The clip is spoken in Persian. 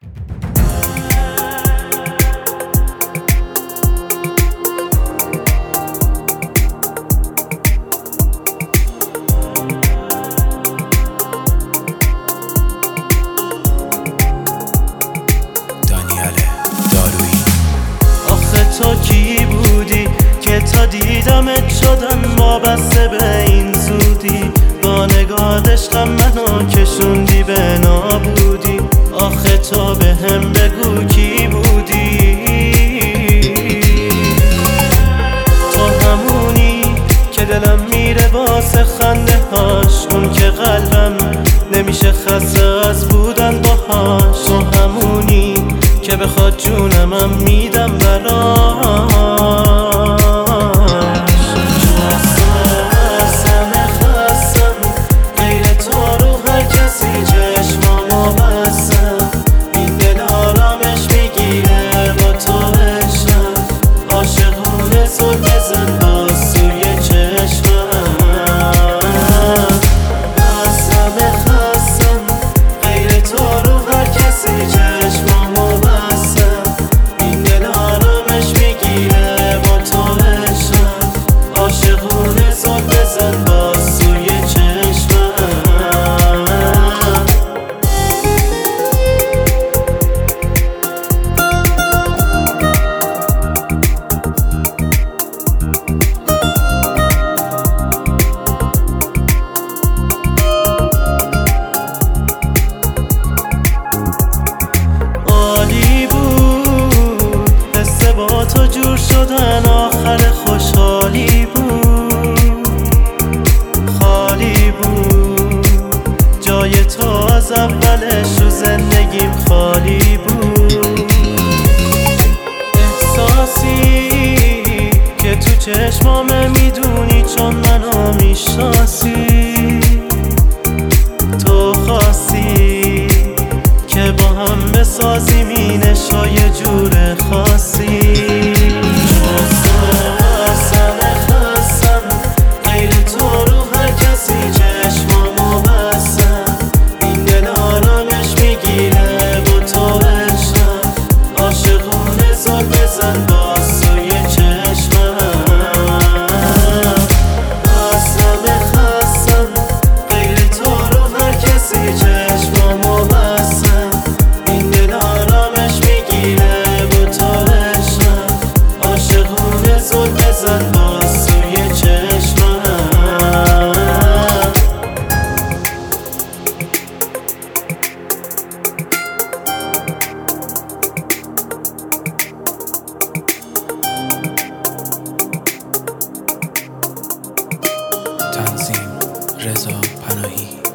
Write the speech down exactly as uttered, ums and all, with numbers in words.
تو کی بودی که تا دیدمت شدم وابسته به این زودی؟ با نگاه عشقم منو کشوندی به نابودی. آخه تو به هم بگو کی بودی؟ تو همونی که دلم میره واسه خنده هاش، اون که قلبم نمیشه خسته از بودن باهاش. تو همونی که بخواد جونمم میدم براش. خستم خستم غیر تو رو هر کسی چشمامو بستم. این دل آرامش میگیره با تو عشقم. عاشقونه زل بزن باز توی چشمم. خستم خستم غیر تو رو هر کسی چشمامو بستم. این دل آرامش میگیره با تو عشقم. عاشقونه زل بزن باز توی چشمم. عالی بود حس با تو جور شدن، آخر خوشحالی بود. خالی بود جای تو از اولش رو زندگیم خالی بود. احساسی که تو چشمامه میدونی چون منو میشناسی. تو خواستی که با هم بسازیم این عشقای جور خاصی. خستم خستم غیر تو رو هر کسی چشمامو بستم. این دل آرامش میگیره با تو عشقم. عاشقونه زل بزن باز توی چشمم. خستم خستم غیر تو رو هر کسی چشمامو بستم. این دل آرامش میگیره با تو عشقم. عاشقونه زل بزن باز توی چشمم. تنظیم رضا پناهی.